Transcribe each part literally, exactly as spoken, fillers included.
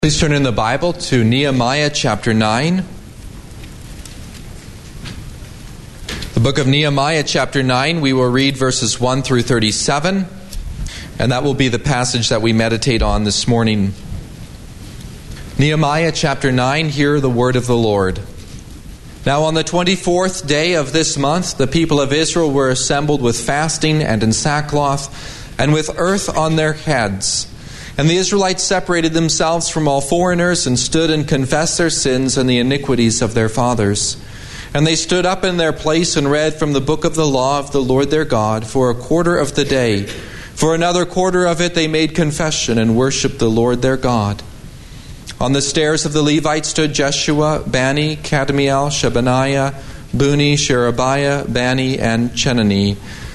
Please turn in the Bible to Nehemiah chapter nine. The book of Nehemiah chapter nine, we will read verses one through thirty-seven, and that will be the passage that we meditate on this morning. Nehemiah chapter nine, hear the word of the Lord. Now on the twenty-fourth day of this month, the people of Israel were assembled with fasting and in sackcloth, and with earth on their heads. And the Israelites separated themselves from all foreigners and stood and confessed their sins and the iniquities of their fathers. And they stood up in their place and read from the book of the law of the Lord their God for a quarter of the day. For another quarter of it they made confession and worshipped the Lord their God. On the stairs of the Levites stood Jeshua, Bani, Kadmiel, Shebaniah, Buni, Sherebiah, Bani, and Chenani.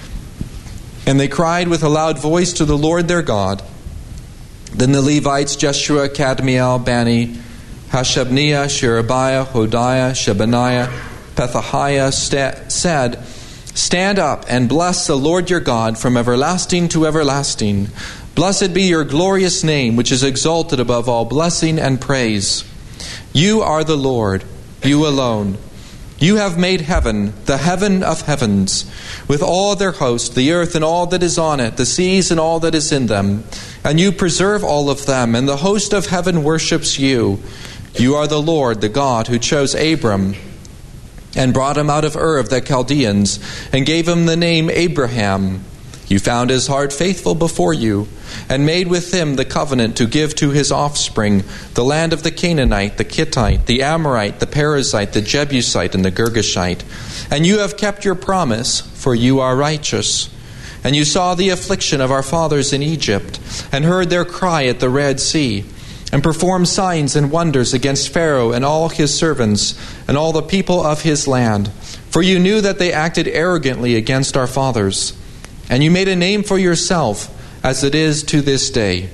And they cried with a loud voice to the Lord their God. Then the Levites, Jeshua, Kadmiel, Bani, Hashabniah, Sherebiah, Hodiah, Shebaniah, Pethahiah, sta- said, Stand up and bless the Lord your God from everlasting to everlasting. Blessed be your glorious name, which is exalted above all blessing and praise. You are the Lord, you alone. You have made heaven, the heaven of heavens, with all their host, the earth and all that is on it, the seas and all that is in them. And you preserve all of them, and the host of heaven worships you. You are the Lord, the God, who chose Abram and brought him out of Ur of the Chaldeans, and gave him the name Abraham. You found his heart faithful before you, and made with him the covenant to give to his offspring the land of the Canaanite, the Kittite, the Amorite, the Perizzite, the Jebusite, and the Girgashite. And you have kept your promise, for you are righteous. And you saw the affliction of our fathers in Egypt, and heard their cry at the Red Sea, and performed signs and wonders against Pharaoh and all his servants, and all the people of his land. For you knew that they acted arrogantly against our fathers. And you made a name for yourself, as it is to this day.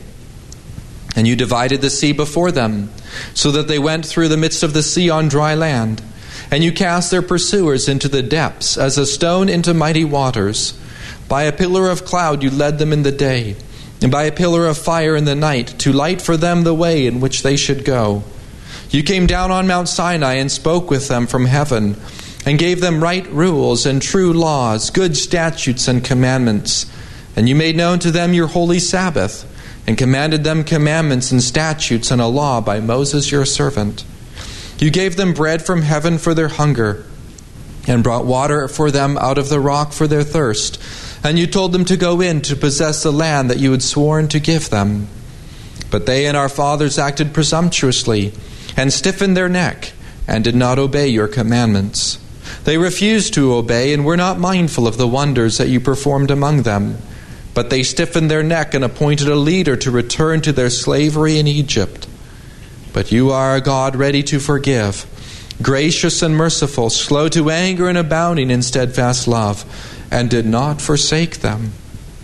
And you divided the sea before them, so that they went through the midst of the sea on dry land. And you cast their pursuers into the depths, as a stone into mighty waters. By a pillar of cloud you led them in the day, and by a pillar of fire in the night, to light for them the way in which they should go. You came down on Mount Sinai and spoke with them from heaven, and gave them right rules and true laws, good statutes and commandments. And you made known to them your holy Sabbath, and commanded them commandments and statutes and a law by Moses your servant. You gave them bread from heaven for their hunger, and brought water for them out of the rock for their thirst. And you told them to go in to possess the land that you had sworn to give them. But they and our fathers acted presumptuously, and stiffened their neck, and did not obey your commandments. They refused to obey, and were not mindful of the wonders that you performed among them. But they stiffened their neck and appointed a leader to return to their slavery in Egypt. But you are a God ready to forgive, gracious and merciful, slow to anger and abounding in steadfast love, and did not forsake them.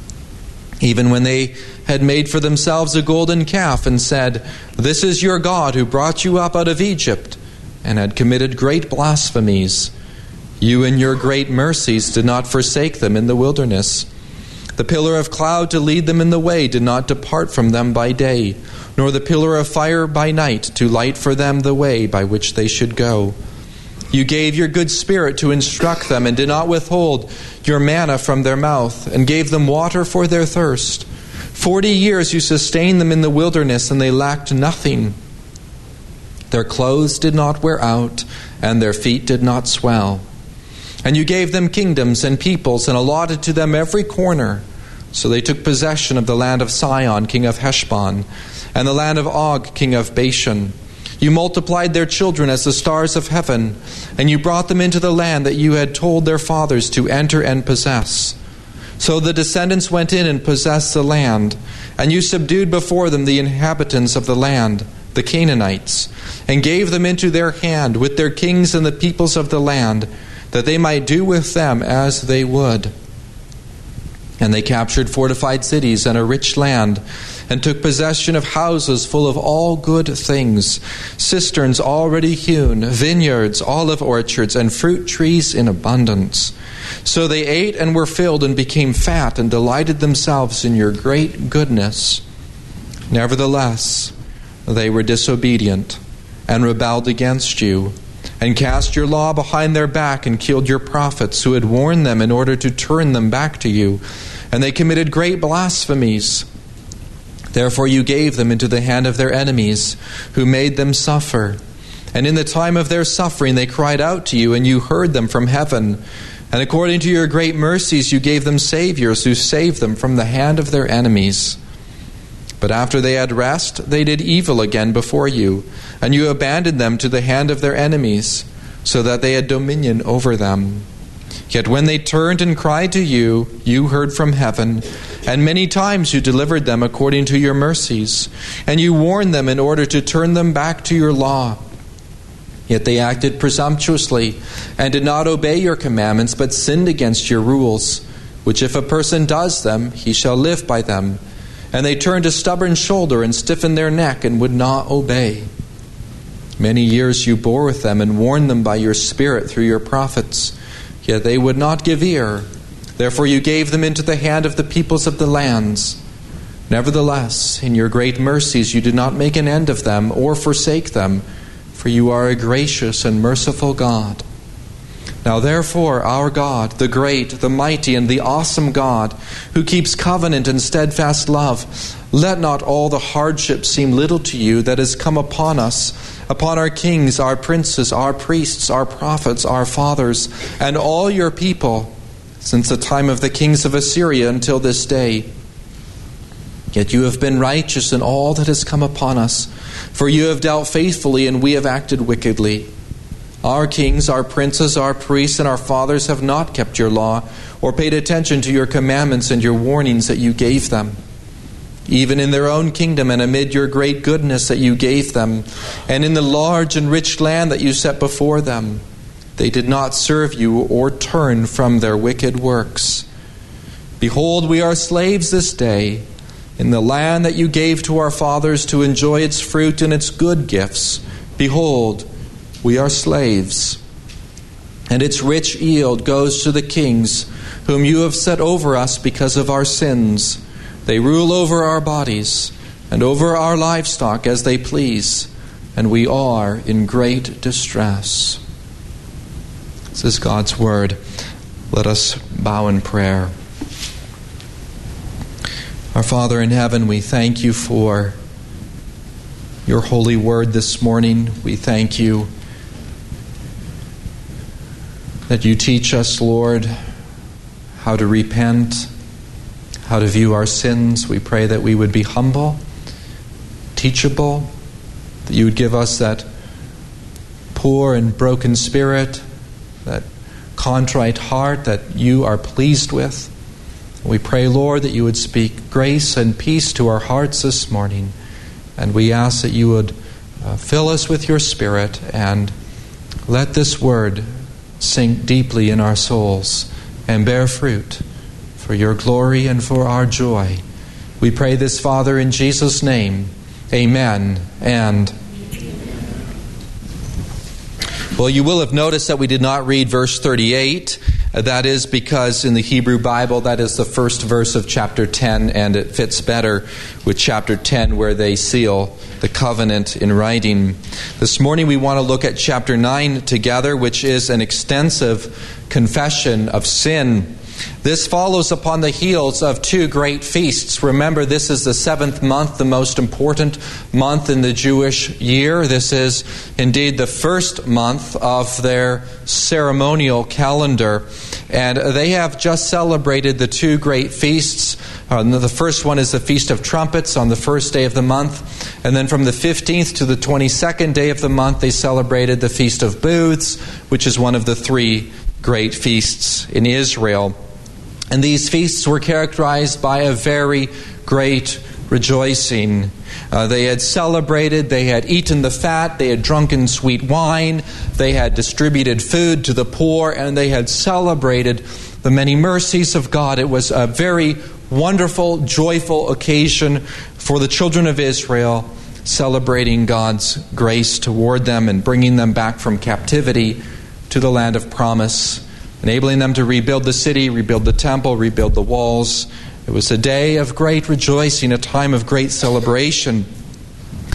Even when they had made for themselves a golden calf and said, This is your God who brought you up out of Egypt, and had committed great blasphemies, you in your great mercies did not forsake them in the wilderness. The pillar of cloud to lead them in the way did not depart from them by day, nor the pillar of fire by night to light for them the way by which they should go. You gave your good spirit to instruct them, and did not withhold your manna from their mouth, and gave them water for their thirst. Forty years you sustained them in the wilderness, and they lacked nothing. Their clothes did not wear out, and their feet did not swell. And you gave them kingdoms and peoples, and allotted to them every corner. So they took possession of the land of Sihon, king of Heshbon, and the land of Og, king of Bashan. You multiplied their children as the stars of heaven, and you brought them into the land that you had told their fathers to enter and possess. So the descendants went in and possessed the land, and you subdued before them the inhabitants of the land, the Canaanites, and gave them into their hand with their kings and the peoples of the land, that they might do with them as they would. And they captured fortified cities and a rich land, and took possession of houses full of all good things, cisterns already hewn, vineyards, olive orchards, and fruit trees in abundance. So they ate and were filled and became fat, and delighted themselves in your great goodness. Nevertheless, they were disobedient and rebelled against you, and cast your law behind their back and killed your prophets who had warned them in order to turn them back to you. And they committed great blasphemies. Therefore you gave them into the hand of their enemies, who made them suffer. And in the time of their suffering they cried out to you, and you heard them from heaven. And according to your great mercies you gave them saviors, who saved them from the hand of their enemies. But after they had rest, they did evil again before you, and you abandoned them to the hand of their enemies, so that they had dominion over them. Yet when they turned and cried to you, you heard from heaven, and many times you delivered them according to your mercies, and you warned them in order to turn them back to your law. Yet they acted presumptuously, and did not obey your commandments, but sinned against your rules, which if a person does them, he shall live by them. And they turned a stubborn shoulder and stiffened their neck and would not obey. Many years you bore with them and warned them by your Spirit through your prophets, yet they would not give ear. Therefore you gave them into the hand of the peoples of the lands. Nevertheless, in your great mercies you did not make an end of them or forsake them, for you are a gracious and merciful God. Now therefore, our God, the great, the mighty, and the awesome God, who keeps covenant and steadfast love, let not all the hardship seem little to you that has come upon us, upon our kings, our princes, our priests, our prophets, our fathers, and all your people, since the time of the kings of Assyria until this day. Yet you have been righteous in all that has come upon us, for you have dealt faithfully, and we have acted wickedly. Our kings, our princes, our priests, and our fathers have not kept your law, or paid attention to your commandments and your warnings that you gave them. Even in their own kingdom and amid your great goodness that you gave them, and in the large and rich land that you set before them, they did not serve you or turn from their wicked works. Behold, we are slaves this day in the land that you gave to our fathers to enjoy its fruit and its good gifts. Behold, we are slaves, and its rich yield goes to the kings, whom you have set over us because of our sins. They rule over our bodies and over our livestock as they please, and we are in great distress. This is God's word. Let us bow in prayer. Our Father in heaven, we thank you for your holy word this morning. We thank you that you teach us, Lord, how to repent, how to view our sins. We pray that we would be humble, teachable, that you would give us that poor and broken spirit, that contrite heart that you are pleased with. We pray, Lord, that you would speak grace and peace to our hearts this morning. And we ask that you would uh, fill us with your Spirit and let this word sink deeply in our souls and bear fruit for your glory and for our joy. We pray this, Father, in Jesus' name. Amen and well, you will have noticed that we did not read verse thirty-eight. That is because in the Hebrew Bible, that is the first verse of chapter ten, and it fits better with chapter ten, where they seal the covenant in writing. This morning we want to look at chapter nine together, which is an extensive confession of sin. This follows upon the heels of two great feasts. Remember, this is the seventh month, the most important month in the Jewish year. This is indeed the first month of their ceremonial calendar. And they have just celebrated the two great feasts. Uh, the first one is the Feast of Trumpets on the first day of the month. And then from the fifteenth to the twenty-second day of the month, they celebrated the Feast of Booths, which is one of the three great feasts in Israel. And these feasts were characterized by a very great rejoicing. Uh, they had celebrated, they had eaten the fat, they had drunken sweet wine, they had distributed food to the poor, and they had celebrated the many mercies of God. It was a very wonderful, joyful occasion for the children of Israel, celebrating God's grace toward them and bringing them back from captivity to the land of promise, enabling them to rebuild the city, rebuild the temple, rebuild the walls. It was a day of great rejoicing, a time of great celebration.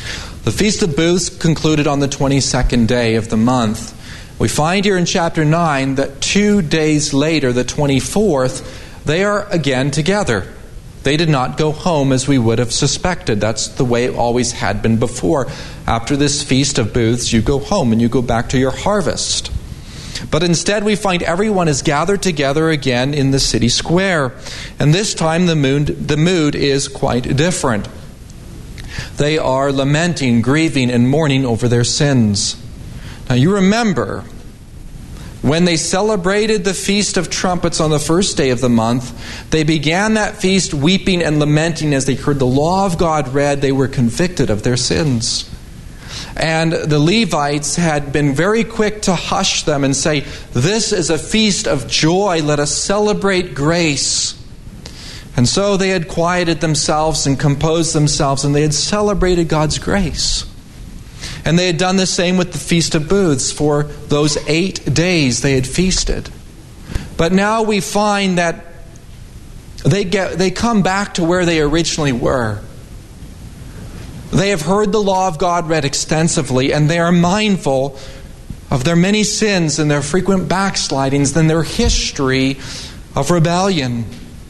The Feast of Booths concluded on the twenty-second day of the month. We find here in chapter nine that two days later, the twenty-fourth, they are again together. They did not go home as we would have suspected. That's the way it always had been before. After this Feast of Booths, you go home and you go back to your harvest. But instead we find everyone is gathered together again in the city square. And this time the mood, the mood is quite different. They are lamenting, grieving, and mourning over their sins. Now you remember, when they celebrated the Feast of Trumpets on the first day of the month, they began that feast weeping and lamenting as they heard the law of God read. They were convicted of their sins. And the Levites had been very quick to hush them and say, "This is a feast of joy. Let us celebrate grace." And so they had quieted themselves and composed themselves, and they had celebrated God's grace. And they had done the same with the Feast of Booths. For those eight days they had feasted. But now we find that they get they come back to where they originally were. They have heard the law of God read extensively, and they are mindful of their many sins and their frequent backslidings and their history of rebellion.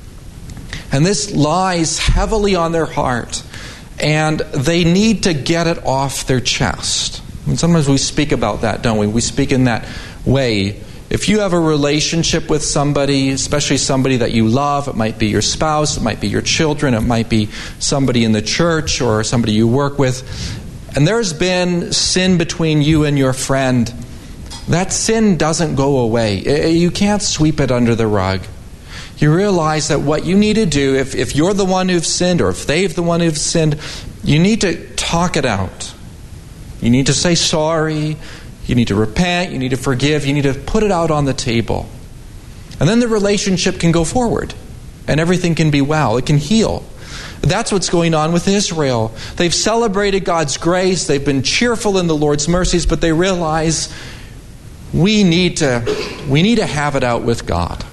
And this lies heavily on their heart, and they need to get it off their chest. And sometimes we speak about that, don't we? We speak in that way. If you have a relationship with somebody, especially somebody that you love, it might be your spouse, it might be your children, it might be somebody in the church or somebody you work with, and there's been sin between you and your friend, that sin doesn't go away. You can't sweep it under the rug. You realize that what you need to do, if, if you're the one who've sinned or if they've the one who've sinned, you need to talk it out. You need to say sorry. You need to repent. You need to forgive. You need to put it out on the table. And then the relationship can go forward and everything can be well. It can heal. That's what's going on with Israel. They've celebrated God's grace. They've been cheerful in the Lord's mercies, but they realize we need to, we need to have it out with God.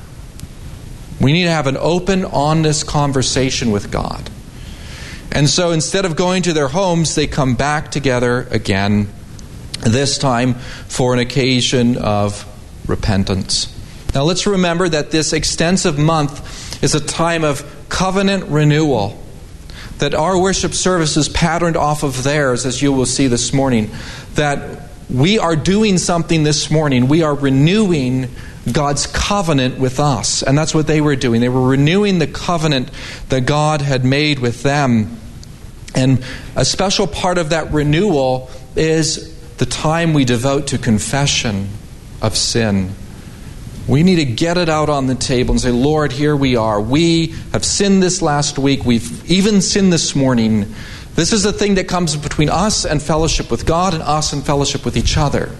We need to have an open, honest conversation with God. And so instead of going to their homes, they come back together again, this time for an occasion of repentance. Now let's remember that this extensive month is a time of covenant renewal, that our worship service is patterned off of theirs, as you will see this morning, that we are doing something this morning. We are renewing God's covenant with us. And that's what they were doing. They were renewing the covenant that God had made with them. And a special part of that renewal is the time we devote to confession of sin. We need to get it out on the table and say, Lord, here we are. We have sinned this last week. We've even sinned this morning. This is a thing that comes between us and fellowship with God and us and fellowship with each other.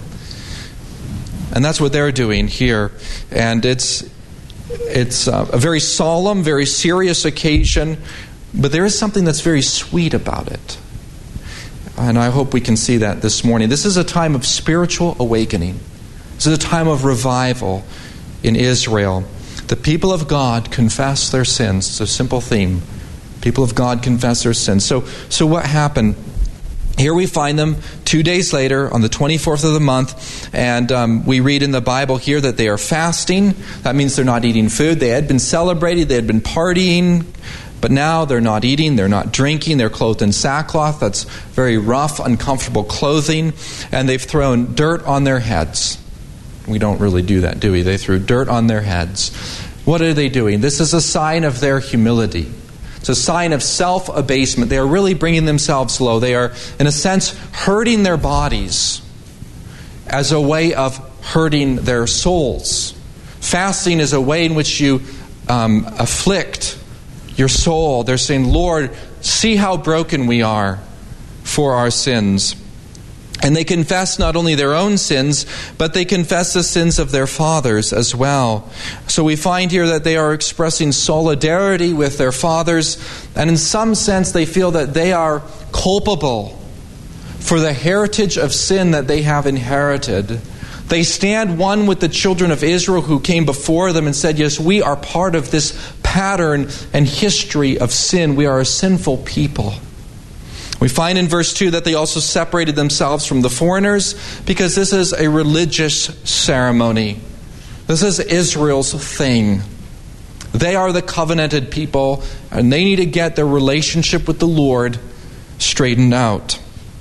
And that's what they're doing here. And it's it's a very solemn, very serious occasion, but there is something that's very sweet about it. And I hope we can see that this morning. This is a time of spiritual awakening. This is a time of revival in Israel. The people of God confess their sins. It's a simple theme. People of God confess their sins. So, so what happened? Here we find them two days later on the twenty-fourth of the month, and um, we read in the Bible here that they are fasting. That means they're not eating food. They had been celebrating, they had been partying, but now they're not eating, they're not drinking, they're clothed in sackcloth. That's very rough, uncomfortable clothing, and they've thrown dirt on their heads. We don't really do that, do we? They threw dirt on their heads. What are they doing? This is a sign of their humility. It's a sign of self-abasement. They are really bringing themselves low. They are, in a sense, hurting their bodies as a way of hurting their souls. Fasting is a way in which you um, afflict your soul. They're saying, Lord, see how broken we are for our sins. And they confess not only their own sins, but they confess the sins of their fathers as well. So we find here that they are expressing solidarity with their fathers, and in some sense they feel that they are culpable for the heritage of sin that they have inherited. They stand one with the children of Israel who came before them and said, yes, we are part of this pattern and history of sin. We are a sinful people. We find in verse two that they also separated themselves from the foreigners because this is a religious ceremony. This is Israel's thing. They are the covenanted people, and they need to get their relationship with the Lord straightened out.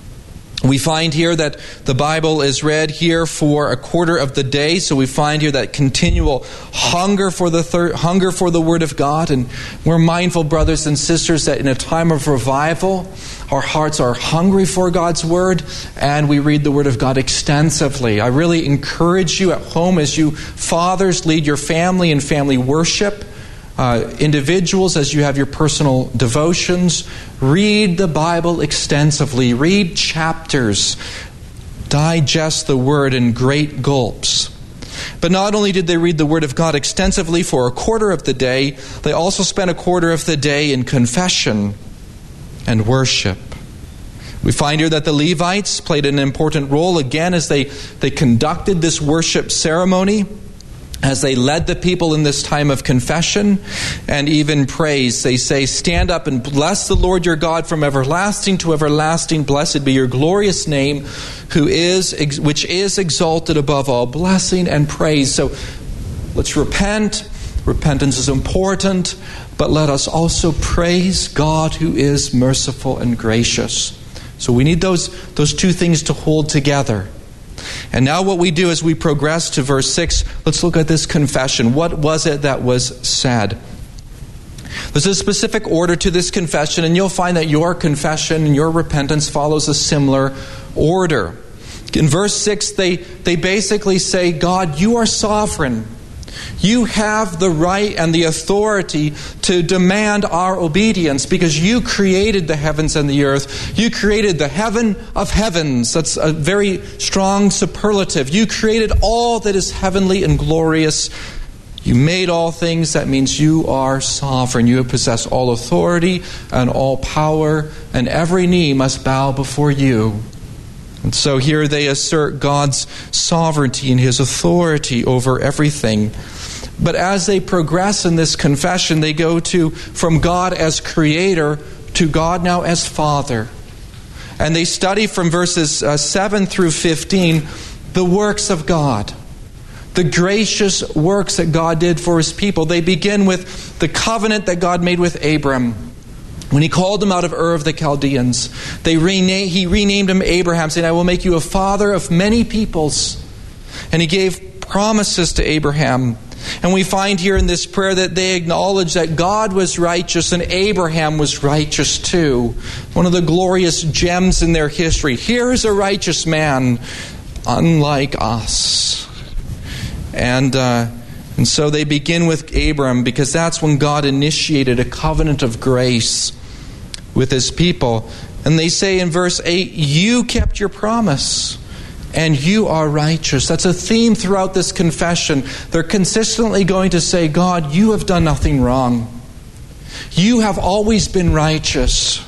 We find here that the Bible is read here for a quarter of the day, so we find here that continual hunger for the thir- hunger for the Word of God, and we're mindful, brothers and sisters, that in a time of revival, our hearts are hungry for God's Word, and we read the Word of God extensively. I really encourage you at home as you fathers lead your family in family worship, Uh, individuals, as you have your personal devotions, read the Bible extensively. Read chapters. Digest the Word in great gulps. But not only did they read the Word of God extensively for a quarter of the day, they also spent a quarter of the day in confession and worship. We find here that the Levites played an important role again as they, they conducted this worship ceremony, as they led the people in this time of confession and even praise. They say, "Stand up and bless the Lord your God from everlasting to everlasting. Blessed be your glorious name, who is which is exalted above all blessing and praise." So let's repent. Repentance is important, but let us also praise God who is merciful and gracious. So we need those, those two things to hold together. And now what we do as we progress to verse six, let's look at this confession. What was it that was said? There's a specific order to this confession, and you'll find that your confession and your repentance follows a similar order. In verse six, they, they basically say, "God, you are sovereign. You have the right and the authority to demand our obedience because you created the heavens and the earth. You created the heaven of heavens." That's a very strong superlative. You created all that is heavenly and glorious. You made all things. That means you are sovereign. You possess all authority and all power, and every knee must bow before you. And so here they assert God's sovereignty and His authority over everything. But as they progress in this confession, they go to from God as Creator to God now as Father. And they study from verses uh, seven through fifteen the works of God, the gracious works that God did for His people. They begin with the covenant that God made with Abram when He called him out of Ur of the Chaldeans. They rena- He renamed him Abraham, saying, "I will make you a father of many peoples." And He gave promises to Abraham. And we find here in this prayer that they acknowledge that God was righteous and Abraham was righteous too. One of the glorious gems in their history. Here is a righteous man, unlike us. And uh, and so they begin with Abram because that's when God initiated a covenant of grace with His people. And they say in verse eight, "You kept your promise, and you are righteous." That's a theme throughout this confession. They're consistently going to say, "God, you have done nothing wrong. You have always been righteous.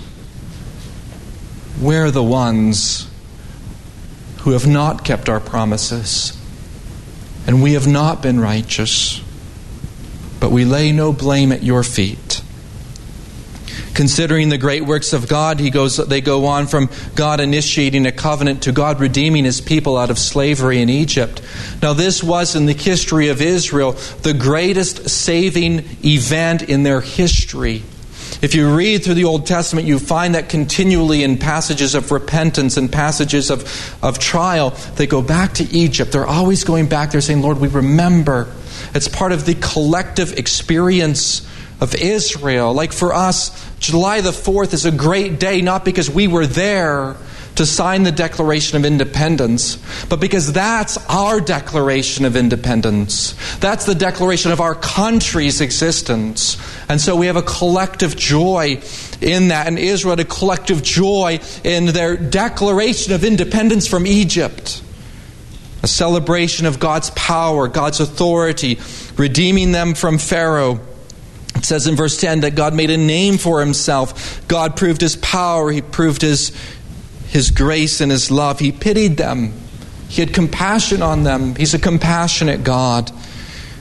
We're the ones who have not kept our promises, and we have not been righteous. But we lay no blame at your feet." Considering the great works of God, he goes. They go on from God initiating a covenant to God redeeming His people out of slavery in Egypt. Now this was in the history of Israel the greatest saving event in their history. If you read through the Old Testament, you find that continually in passages of repentance and passages of, of trial, they go back to Egypt. They're always going back there saying, "Lord, we remember." It's part of the collective experience of Israel. Like for us, July the fourth is a great day, not because we were there to sign the Declaration of Independence, but because that's our Declaration of Independence. That's the declaration of our country's existence. And so we have a collective joy in that. And Israel had a collective joy in their Declaration of Independence from Egypt. A celebration of God's power, God's authority, redeeming them from Pharaoh. It says in verse ten that God made a name for Himself. God proved His power. He proved His, His grace and His love. He pitied them. He had compassion on them. He's a compassionate God.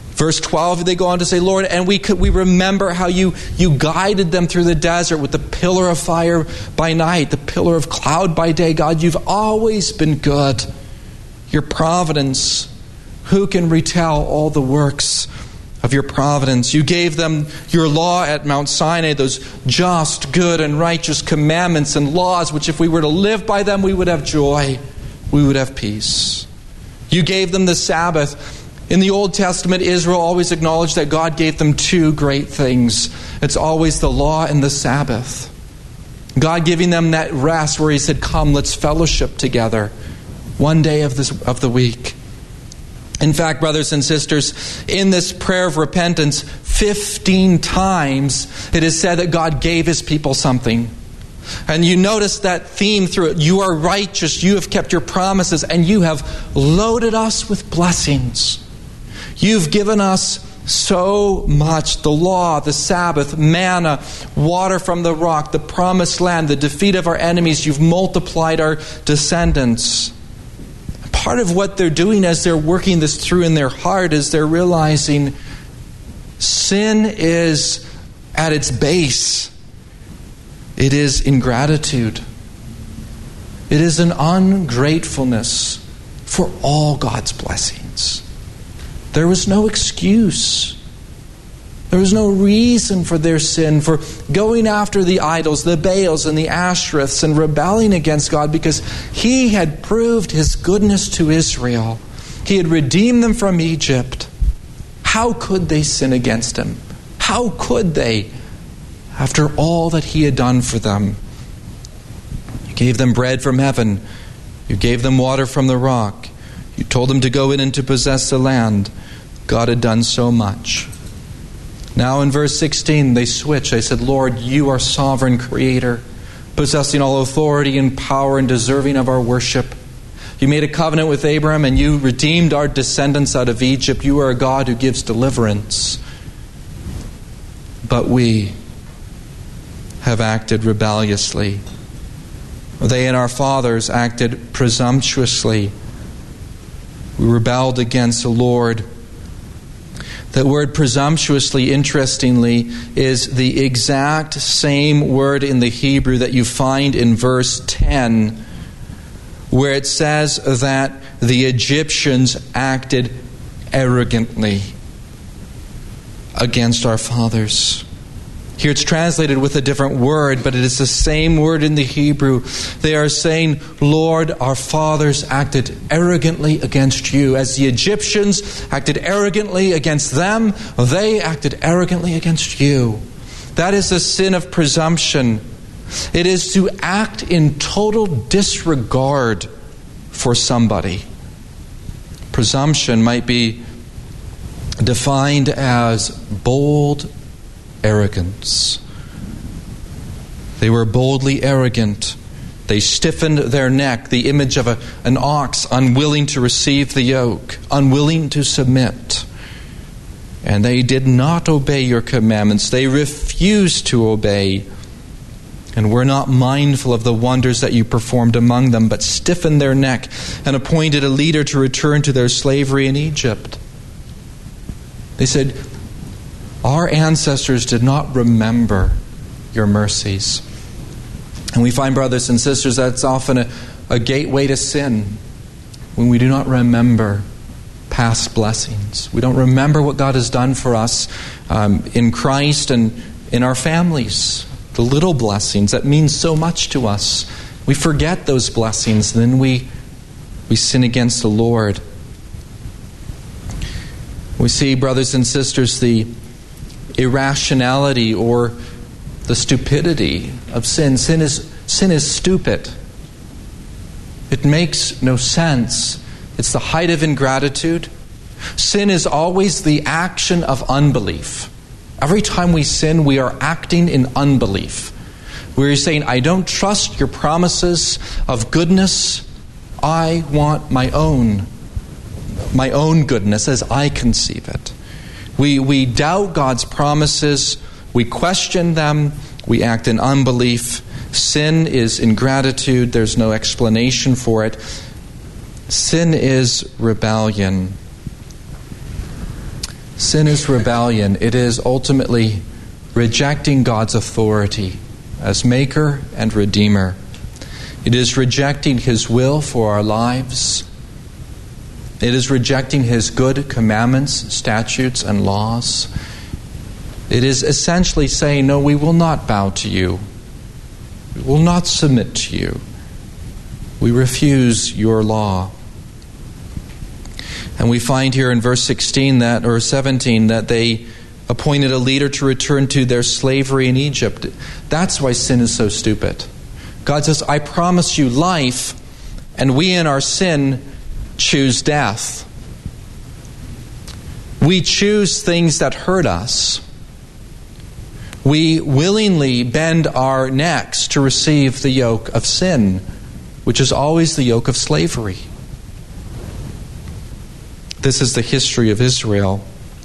Verse twelve, they go on to say, Lord, and we could, we remember how you, you guided them through the desert with the pillar of fire by night, the pillar of cloud by day. God, you've always been good. Your providence, who can retell all the works of your providence? You gave them your law at Mount Sinai, those just, good, and righteous commandments and laws, which if we were to live by them, we would have joy, we would have peace. You gave them the Sabbath. In the Old Testament, Israel always acknowledged that God gave them two great things. It's always the law and the Sabbath. God giving them that rest where He said, come, let's fellowship together one day of this of the week. In fact, brothers and sisters, in this prayer of repentance, fifteen times it is said that God gave His people something. And you notice that theme through it. You are righteous, you have kept your promises, and you have loaded us with blessings. You've given us so much. The law, the Sabbath, manna, water from the rock, the promised land, the defeat of our enemies. You've multiplied our descendants. Part of what they're doing as they're working this through in their heart is they're realizing sin is at its base. It is ingratitude. It is an ungratefulness for all God's blessings. There was no excuse. There was no reason for their sin, for going after the idols, the Baals and the Ashtoreths, and rebelling against God, because He had proved His goodness to Israel. He had redeemed them from Egypt. How could they sin against Him? How could they, after all that He had done for them? You gave them bread from heaven. You gave them water from the rock. You told them to go in and to possess the land. God had done so much. Now in verse sixteen, they switch. They said, Lord, you are sovereign creator, possessing all authority and power and deserving of our worship. You made a covenant with Abraham and you redeemed our descendants out of Egypt. You are a God who gives deliverance. But we have acted rebelliously. They and our fathers acted presumptuously. We rebelled against the Lord. That word presumptuously, interestingly, is the exact same word in the Hebrew that you find in verse ten, where it says that the Egyptians acted arrogantly against our fathers. Here it's translated with a different word, but it is the same word in the Hebrew. They are saying, Lord, our fathers acted arrogantly against you. As the Egyptians acted arrogantly against them, they acted arrogantly against you. That is the sin of presumption. It is to act in total disregard for somebody. Presumption might be defined as bold arrogance. They were boldly arrogant. They stiffened their neck, the image of a, an ox unwilling to receive the yoke, unwilling to submit. And they did not obey your commandments. They refused to obey, and were not mindful of the wonders that you performed among them, but stiffened their neck and appointed a leader to return to their slavery in Egypt. They said, our ancestors did not remember your mercies. And we find, brothers and sisters, that's often a, a gateway to sin, when we do not remember past blessings. We don't remember what God has done for us um, in Christ and in our families. The little blessings that mean so much to us. We forget those blessings, and then we, we sin against the Lord. We see, brothers and sisters, the irrationality or the stupidity of sin. Sin is sin is stupid. It makes no sense. It's the height of ingratitude. Sin is always the action of unbelief. Every time we sin, we are acting in unbelief. We're saying, I don't trust your promises of goodness. I want my own, my own goodness as I conceive it. We we doubt God's promises, we question them, we act in unbelief. Sin is ingratitude, there's no explanation for it. Sin is rebellion. Sin is rebellion. It is ultimately rejecting God's authority as Maker and Redeemer. It is rejecting His will for our lives. It is rejecting His good commandments, statutes, and laws. It is essentially saying, no, we will not bow to you. We will not submit to you. We refuse your law. And we find here in verse sixteen that, or seventeen, that they appointed a leader to return to their slavery in Egypt. That's why sin is so stupid. God says, I promise you life, and we in our sin choose death. We choose things that hurt us. We willingly bend our necks to receive the yoke of sin, which is always the yoke of slavery. This is the history of Israel.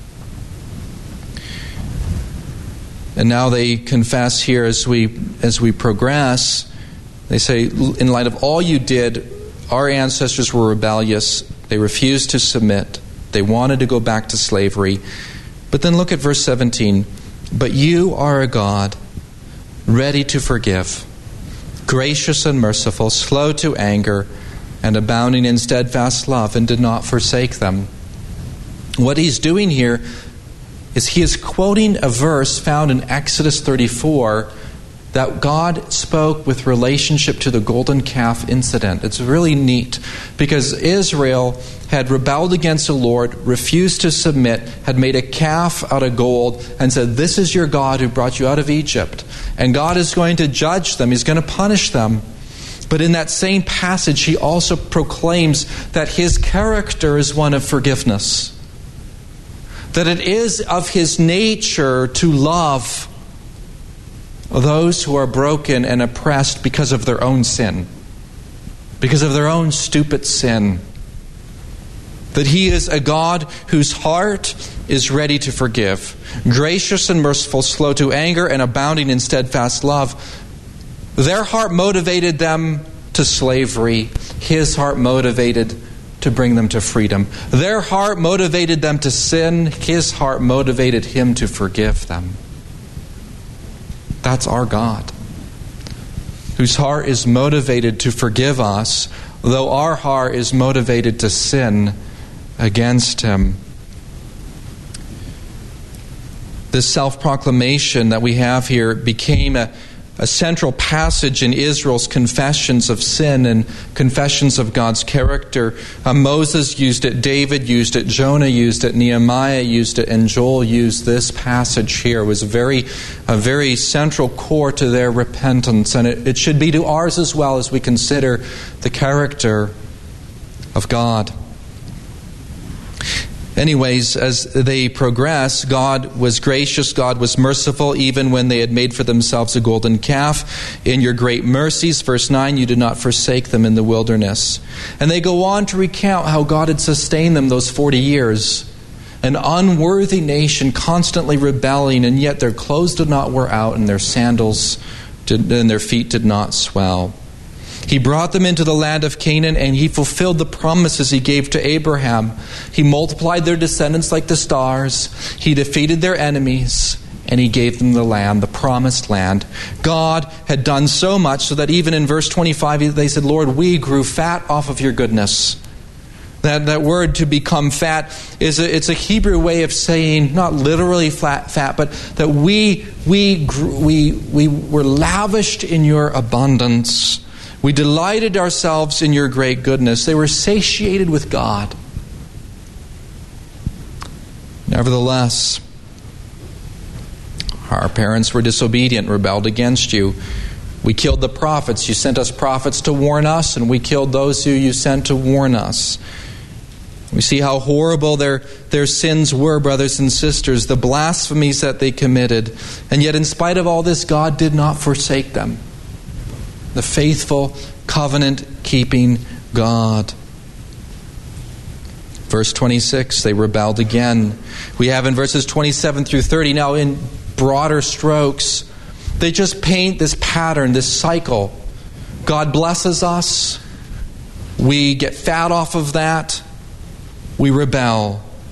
And now they confess here as we as we progress. They say, in light of all you did, our ancestors were rebellious. They refused to submit. They wanted to go back to slavery. But then look at verse seventeen. But you are a God ready to forgive, gracious and merciful, slow to anger, and abounding in steadfast love, and did not forsake them. What he's doing here is he is quoting a verse found in Exodus thirty-four that God spoke with relationship to the golden calf incident. It's really neat because Israel had rebelled against the Lord, refused to submit, had made a calf out of gold, and said, this is your God who brought you out of Egypt. And God is going to judge them. He's going to punish them. But in that same passage, he also proclaims that his character is one of forgiveness. That it is of his nature to love those who are broken and oppressed because of their own sin, because of their own stupid sin. That he is a God whose heart is ready to forgive, gracious and merciful, slow to anger, and abounding in steadfast love. Their heart motivated them to slavery. His heart motivated to bring them to freedom. Their heart motivated them to sin. His heart motivated him to forgive them. That's our God, whose heart is motivated to forgive us, though our heart is motivated to sin against him. This self-proclamation that we have here became a, a central passage in Israel's confessions of sin and confessions of God's character. Uh, Moses used it, David used it, Jonah used it, Nehemiah used it, and Joel used this passage here. It was a very, a very central core to their repentance, and it, it should be to ours as well as we consider the character of God. Anyways, as they progress, God was gracious, God was merciful, even when they had made for themselves a golden calf. In your great mercies, verse nine, you did not forsake them in the wilderness. And they go on to recount how God had sustained them those forty years. An unworthy nation constantly rebelling, and yet their clothes did not wear out and their sandals did, and their feet did not swell. He brought them into the land of Canaan, and he fulfilled the promises he gave to Abraham. He multiplied their descendants like the stars. He defeated their enemies, and he gave them the land, the promised land. God had done so much so that even in verse twenty-five, they said, Lord, we grew fat off of your goodness. That, that word to become fat is a, it's a Hebrew way of saying, not literally flat fat, but that we we grew, we we were lavished in your abundance. We delighted ourselves in your great goodness. They were satiated with God. Nevertheless, our parents were disobedient, rebelled against you. We killed the prophets. You sent us prophets to warn us, and we killed those who you sent to warn us. We see how horrible their, their sins were, brothers and sisters, the blasphemies that they committed. And yet, in spite of all this, God did not forsake them. The faithful, covenant-keeping God. Verse twenty-six, they rebelled again. We have in verses twenty-seven through thirty, now in broader strokes, they just paint this pattern, this cycle. God blesses us. We get fat off of that. We rebel.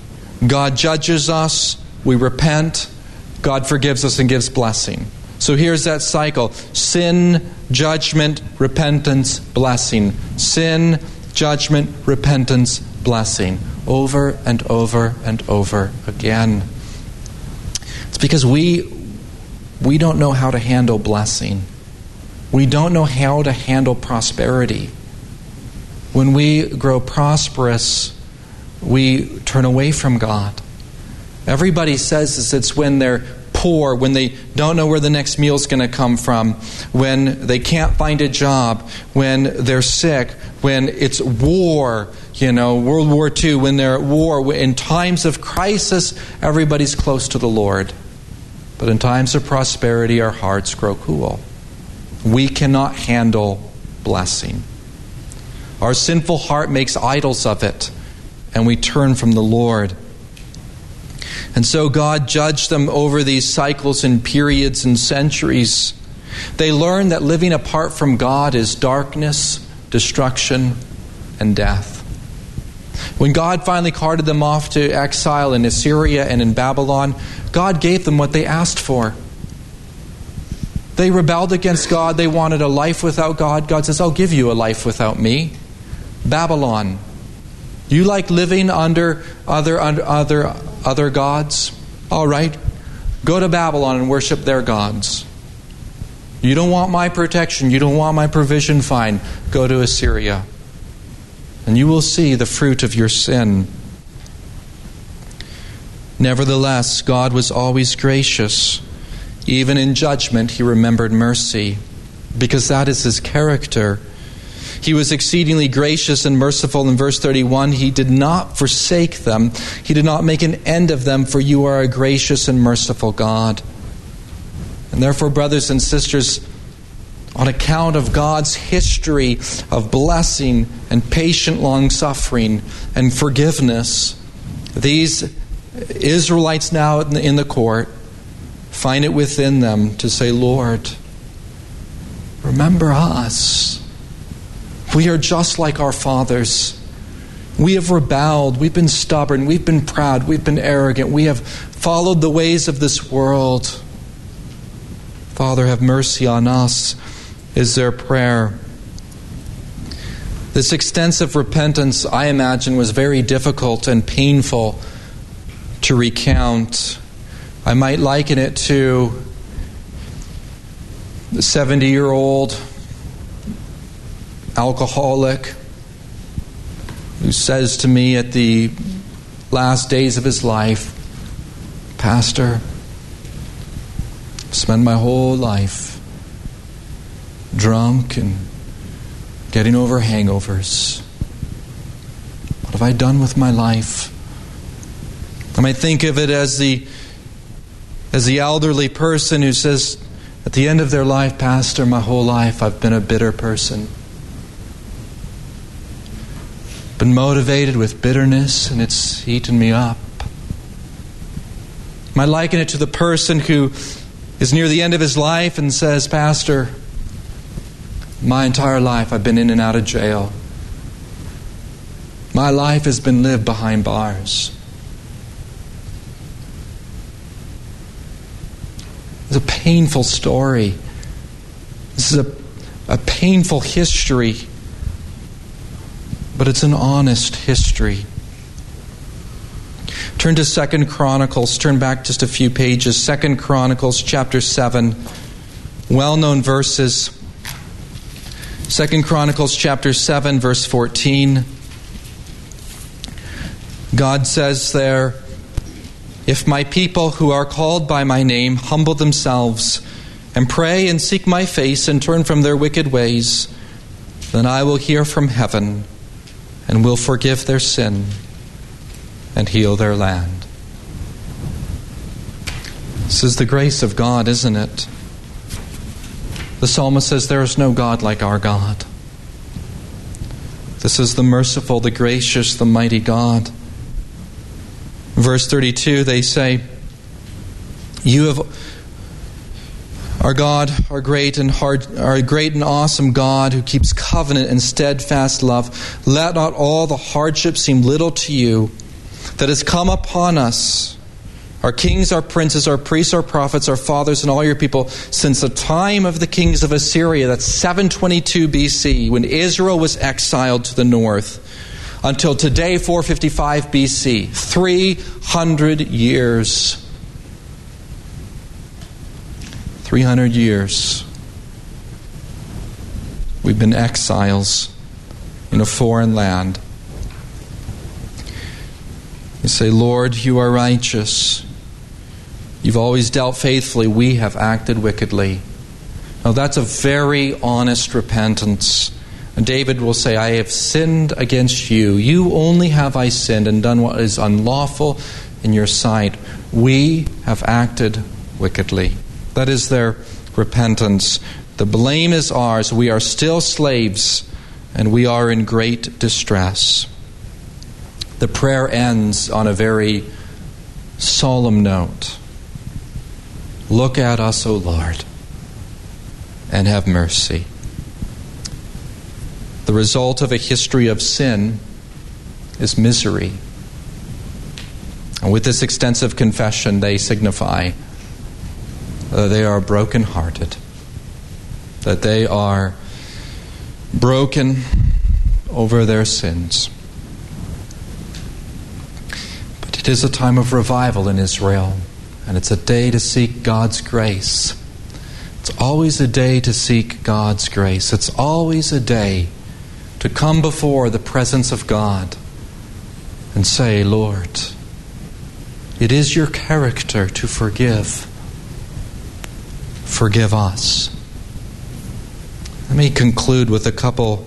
God judges us, we repent, God forgives us and gives blessing. So here's that cycle. Sin, judgment, repentance, blessing. Sin, judgment, repentance, blessing. Over and over and over again. It's because we we don't know how to handle blessing. We don't know how to handle prosperity. When we grow prosperous, we turn away from God. Everybody says this, it's when they're poor, when they don't know where the next meal's going to come from, when they can't find a job, when they're sick, when it's war, you know, World War Two, when they're at war. In times of crisis, everybody's close to the Lord. But in times of prosperity, our hearts grow cool. We cannot handle blessing. Our sinful heart makes idols of it, and we turn from the Lord. And so God judged them over these cycles and periods and centuries. They learned that living apart from God is darkness, destruction, and death. When God finally carted them off to exile in Assyria and in Babylon, God gave them what they asked for. They rebelled against God. They wanted a life without God. God says, I'll give you a life without me. Babylon. You like living under other under other other gods? All right. Go to Babylon and worship their gods. You don't want my protection. You don't want my provision. Fine. Go to Assyria. And you will see the fruit of your sin. Nevertheless, God was always gracious. Even in judgment, He remembered mercy, because that is His character. He was exceedingly gracious and merciful. In verse thirty-one, He did not forsake them. He did not make an end of them, for you are a gracious and merciful God. And therefore, brothers and sisters, on account of God's history of blessing and patient long-suffering and forgiveness, these Israelites now in the court find it within them to say, Lord, remember us. We are just like our fathers. We have rebelled. We've been stubborn. We've been proud. We've been arrogant. We have followed the ways of this world. Father, have mercy on us, is their prayer. This extensive repentance, I imagine, was very difficult and painful to recount. I might liken it to the seventy-year-old alcoholic who says to me at the last days of his life, Pastor, I spent my whole life drunk and getting over hangovers. What have I done with my life? I might think of it as the as the elderly person who says at the end of their life, Pastor, my whole life I've been a bitter person. Been motivated with bitterness, and it's eaten me up. I might liken it to the person who is near the end of his life and says, Pastor, my entire life I've been in and out of jail. My life has been lived behind bars. It's a painful story. This is a, a painful history. But it's an honest history. Turn to Second Chronicles. Turn back just a few pages. Second Chronicles chapter seven. Well-known verses. Second Chronicles chapter seven, verse fourteen. God says there, if my people who are called by my name humble themselves and pray and seek my face and turn from their wicked ways, then I will hear from heaven and will forgive their sin and heal their land. This is the grace of God, isn't it? The psalmist says there is no God like our God. This is the merciful, the gracious, the mighty God. Verse thirty-two, they say, you have our God, our great and hard, our great and awesome God who keeps covenant and steadfast love. Let not all the hardship seem little to you. that has come upon us, our kings, our princes, our priests, our prophets, our fathers, and all your people, since the time of the kings of Assyria, that's seven twenty-two B C, when Israel was exiled to the north, until today, four fifty-five B C, three hundred years. three hundred years. We've been exiles in a foreign land. You say, Lord, you are righteous. You've always dealt faithfully. We have acted wickedly. Now that's a very honest repentance. And David will say, I have sinned against you. You only have I sinned and done what is unlawful in your sight. We have acted wickedly. That is their repentance. The blame is ours. We are still slaves, and we are in great distress. The prayer ends on a very solemn note. Look at us, O Lord, and have mercy. The result of a history of sin is misery. And with this extensive confession, they signify that they are brokenhearted, that they are broken over their sins. But it is a time of revival in Israel, and it's a day to seek God's grace. It's always a day to seek God's grace. It's always a day to come before the presence of God and say, Lord, it is your character to forgive. Forgive us. Let me conclude with a couple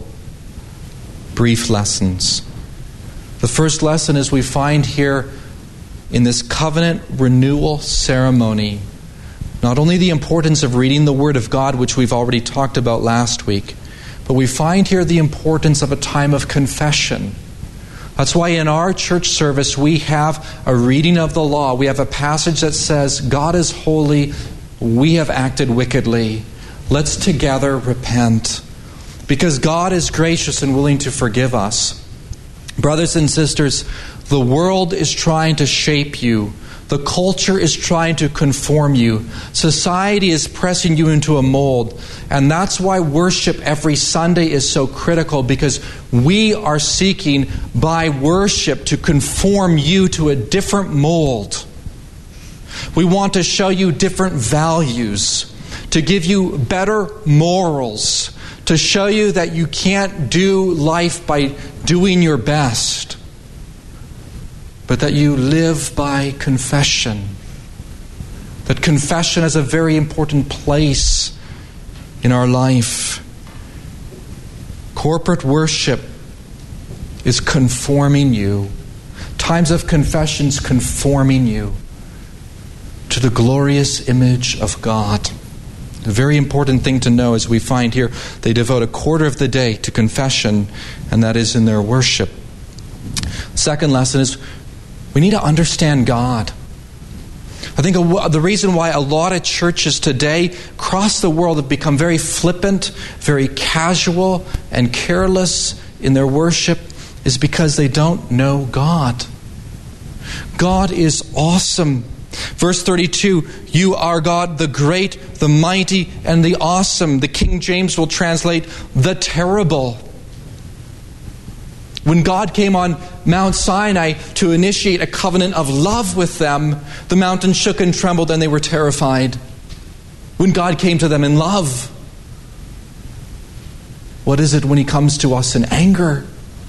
brief lessons. The first lesson is we find here in this covenant renewal ceremony not only the importance of reading the Word of God, which we've already talked about last week, but we find here the importance of a time of confession. That's why in our church service we have a reading of the law. We have a passage that says, God is holy, we have acted wickedly. Let's together repent, because God is gracious and willing to forgive us. Brothers and sisters, the world is trying to shape you. The culture is trying to conform you. Society is pressing you into a mold. And that's why worship every Sunday is so critical, because we are seeking by worship to conform you to a different mold. We want to show you different values, to give you better morals, to show you that you can't do life by doing your best, but that you live by confession. That confession is a very important place in our life. Corporate worship is conforming you. Times of confession is conforming you to the glorious image of God. A very important thing to know, as we find here, they devote a quarter of the day to confession, and that is in their worship. Second lesson is we need to understand God. I think the reason why a lot of churches today across the world have become very flippant, very casual, and careless in their worship is because they don't know God. God is awesome. Verse thirty-two, you are God, the great, the mighty, and the awesome. The King James will translate, the terrible. When God came on Mount Sinai to initiate a covenant of love with them, the mountain shook and trembled and they were terrified. When God came to them in love, what is it when He comes to us in anger?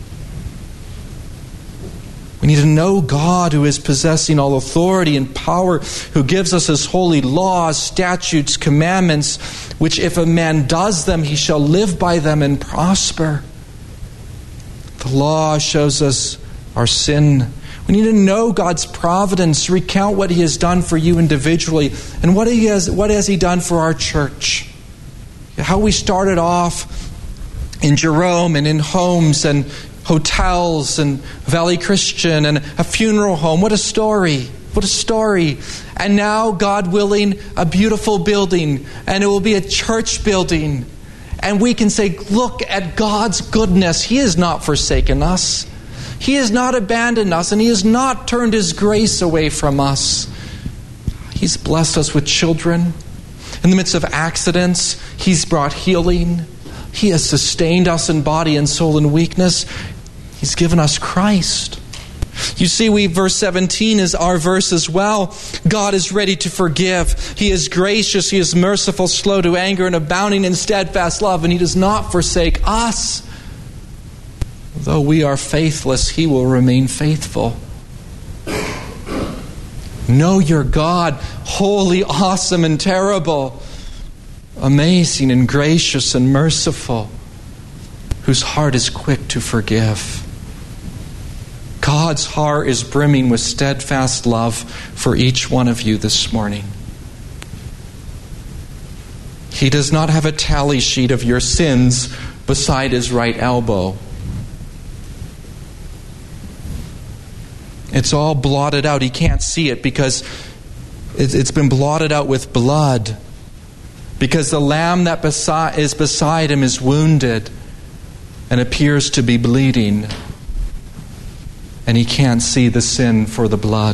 We need to know God, who is possessing all authority and power, who gives us His holy laws, statutes, commandments, which if a man does them, he shall live by them and prosper. The law shows us our sin. We need to know God's providence, recount what He has done for you individually, and what He has, what has He done for our church. How we started off in Jerome and in homes and hotels and Valley Christian and a funeral home. What a story. What a story. And now, God willing, a beautiful building, and it will be a church building. And we can say, look at God's goodness. He has not forsaken us. He has not abandoned us, and He has not turned His grace away from us. He's blessed us with children. In the midst of accidents, He's brought healing. He has sustained us in body and soul and weakness. He's given us Christ. You see, we verse seventeen is our verse as well. God is ready to forgive. He is gracious. He is merciful, slow to anger, and abounding in steadfast love. And He does not forsake us. Though we are faithless, He will remain faithful. Know your God, holy, awesome, and terrible, amazing and gracious and merciful, whose heart is quick to forgive. God's heart is brimming with steadfast love for each one of you this morning. He does not have a tally sheet of your sins beside His right elbow. It's all blotted out. He can't see it because it's been blotted out with blood. Because the lamb that is beside Him is wounded and appears to be bleeding. And He can't see the sin for the blood.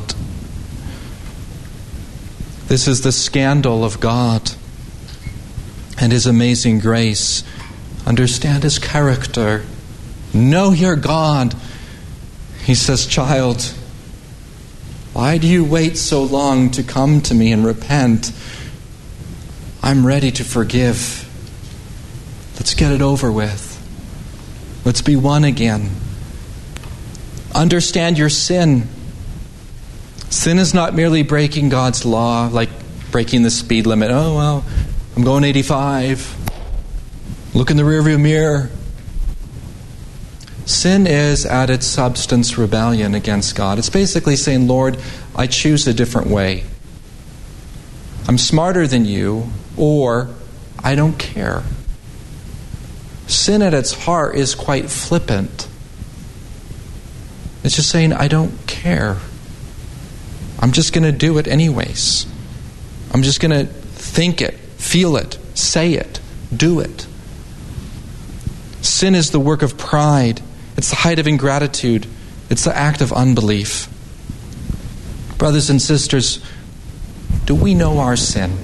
This is the scandal of God and His amazing grace. Understand His character. Know your God. He says, child, why do you wait so long to come to me and repent? I'm ready to forgive. Let's get it over with. Let's be one again. Understand your sin. Sin is not merely breaking God's law, like breaking the speed limit. Oh, well, I'm going eighty-five. Look in the rearview mirror. Sin is, at its substance, rebellion against God. It's basically saying, Lord, I choose a different way. I'm smarter than you, or I don't care. Sin at its heart is quite flippant. It's just saying, I don't care. I'm just going to do it anyways. I'm just going to think it, feel it, say it, do it. Sin is the work of pride. It's the height of ingratitude. It's the act of unbelief. Brothers and sisters, do we know our sin?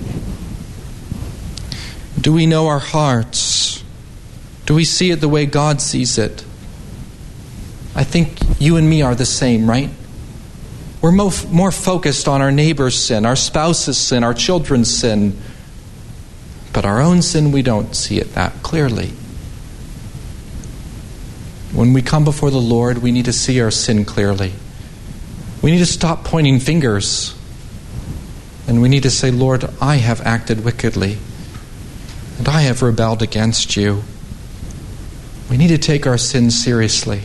Do we know our hearts? Do we see it the way God sees it? I think you and me are the same, right? We're mo- more focused on our neighbor's sin, our spouse's sin, our children's sin. But our own sin, we don't see it that clearly. When we come before the Lord, we need to see our sin clearly. We need to stop pointing fingers. And we need to say, Lord, I have acted wickedly. And I have rebelled against you. We need to take our sin seriously.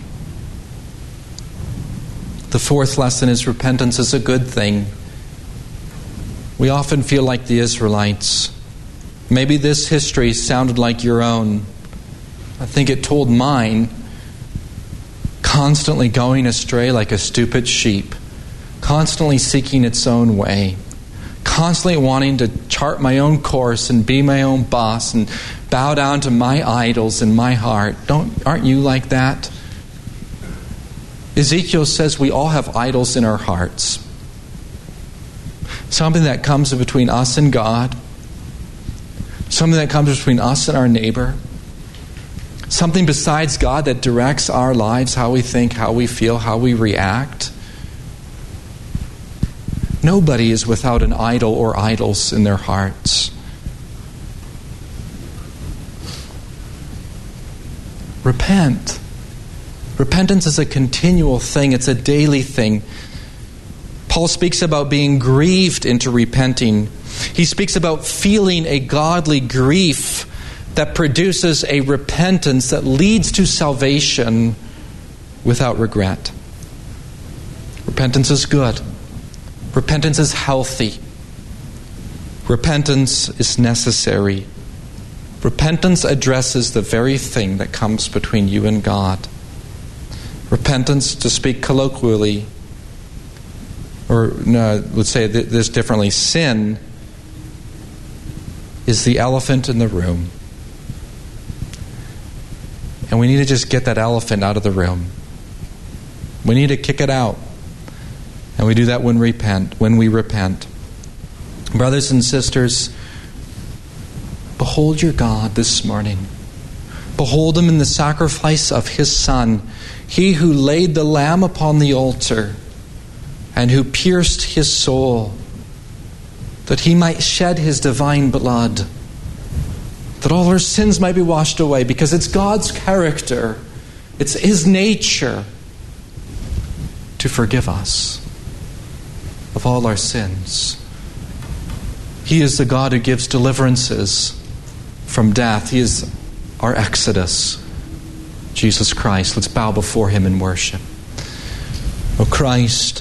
The fourth lesson is repentance is a good thing. We often feel like the Israelites. Maybe this history sounded like your own. I think it told mine. Constantly going astray like a stupid sheep, constantly seeking its own way, constantly wanting to chart my own course and be my own boss and bow down to my idols in my heart. Don't, aren't you like that? Ezekiel says we all have idols in our hearts. Something that comes between us and God, something that comes between us and our neighbor. Something besides God that directs our lives, how we think, how we feel, how we react. Nobody is without an idol or idols in their hearts. Repent. Repentance is a continual thing. It's a daily thing. Paul speaks about being grieved into repenting. He speaks about feeling a godly grief that produces a repentance that leads to salvation without regret. Repentance is good. Repentance is healthy. Repentance is necessary. Repentance addresses the very thing that comes between you and God. Repentance, to speak colloquially, or no, let's say this differently, sin is the elephant in the room. And we need to just get that elephant out of the room. We need to kick it out. And we do that when we repent, when we repent. Brothers and sisters, behold your God this morning. Behold him in the sacrifice of his Son, he who laid the lamb upon the altar and who pierced his soul, that he might shed his divine blood, that all our sins might be washed away, because it's God's character, it's his nature to forgive us of all our sins. He is the God who gives deliverances from death. He is our exodus, Jesus Christ. Let's bow before him in worship. O Christ,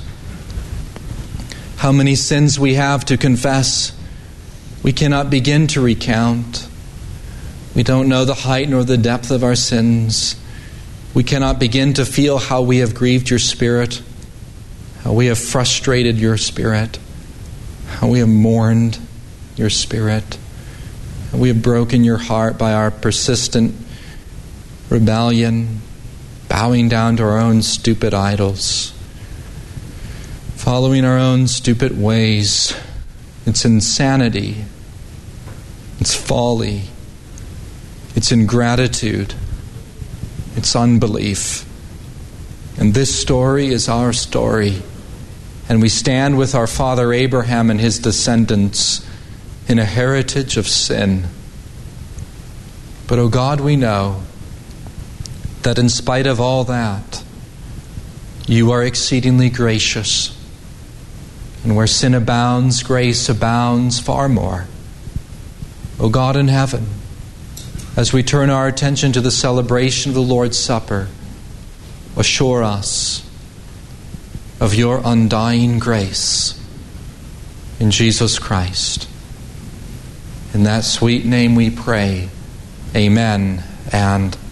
how many sins we have to confess, we cannot begin to recount. We don't know the height nor the depth of our sins. We cannot begin to feel how we have grieved your Spirit, how we have frustrated your Spirit, how we have mourned your Spirit, how we have broken your heart by our persistent rebellion, bowing down to our own stupid idols, following our own stupid ways. It's insanity. It's folly. It's ingratitude. It's unbelief. And this story is our story. And we stand with our father Abraham and his descendants in a heritage of sin. But, O God, we know that in spite of all that, you are exceedingly gracious. And where sin abounds, grace abounds far more. O God in heaven, as we turn our attention to the celebration of the Lord's Supper, assure us of your undying grace in Jesus Christ. In that sweet name we pray. Amen and